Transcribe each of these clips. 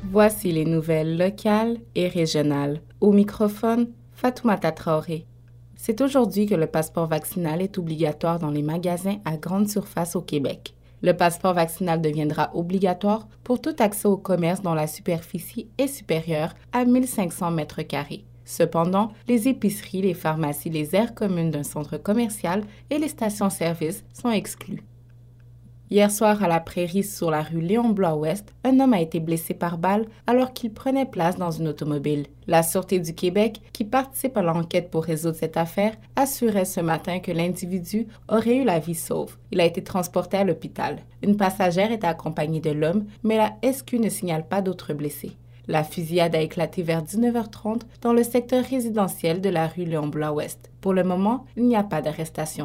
Voici les nouvelles locales et régionales. Au microphone, Fatoumata Traoré. C'est aujourd'hui que le passeport vaccinal est obligatoire dans les magasins à grande surface au Québec. Le passeport vaccinal deviendra obligatoire pour tout accès au commerce dont la superficie est supérieure à 1500 mètres carrés. Cependant, les épiceries, les pharmacies, les aires communes d'un centre commercial et les stations-service sont exclus. Hier soir, à la Prairie, sur la rue Léon-Blois-Ouest, un homme a été blessé par balle alors qu'il prenait place dans une automobile. La Sûreté du Québec, qui participe à l'enquête pour résoudre cette affaire, assurait ce matin que l'individu aurait eu la vie sauve. Il a été transporté à l'hôpital. Une passagère était accompagnée de l'homme, mais la SQ ne signale pas d'autres blessés. La fusillade a éclaté vers 19h30 dans le secteur résidentiel de la rue Léon-Blois-Ouest. Pour le moment, il n'y a pas d'arrestation.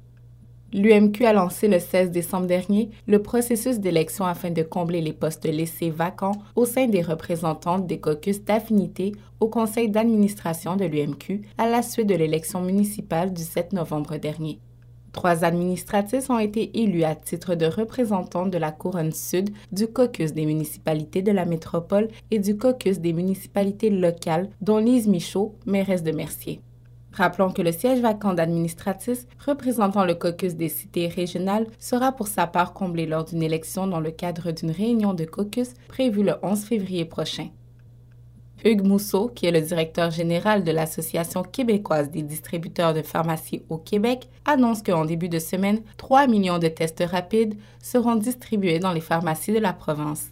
L'UMQ a lancé le 16 décembre dernier le processus d'élection afin de combler les postes laissés vacants au sein des représentantes des caucus d'affinité au conseil d'administration de l'UMQ à la suite de l'élection municipale du 7 novembre dernier. 3 administratrices ont été élues à titre de représentantes de la Couronne Sud, du caucus des municipalités de la métropole et du caucus des municipalités locales, dont Lise Michaud, mairesse de Mercier. Rappelons que le siège vacant d'administratrice représentant le caucus des cités régionales sera pour sa part comblé lors d'une élection dans le cadre d'une réunion de caucus prévue le 11 février prochain. Hugues Mousseau, qui est le directeur général de l'Association québécoise des distributeurs de pharmacie au Québec, annonce qu'en début de semaine, 3 millions de tests rapides seront distribués dans les pharmacies de la province.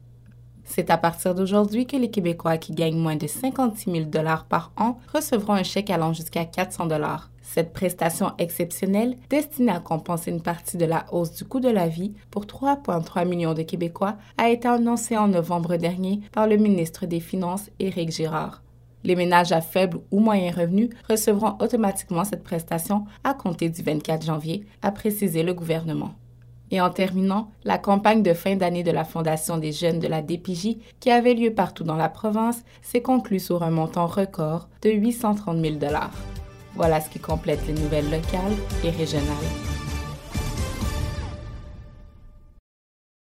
C'est à partir d'aujourd'hui que les Québécois qui gagnent moins de 56 000 $ par an recevront un chèque allant jusqu'à 400 $. Cette prestation exceptionnelle, destinée à compenser une partie de la hausse du coût de la vie pour 3,3 millions de Québécois, a été annoncée en novembre dernier par le ministre des Finances, Éric Girard. Les ménages à faible ou moyen revenu recevront automatiquement cette prestation à compter du 24 janvier, a précisé le gouvernement. Et en terminant, la campagne de fin d'année de la Fondation des jeunes de la DPJ, qui avait lieu partout dans la province, s'est conclue sur un montant record de 830 000 $. Voilà ce qui complète les nouvelles locales et régionales.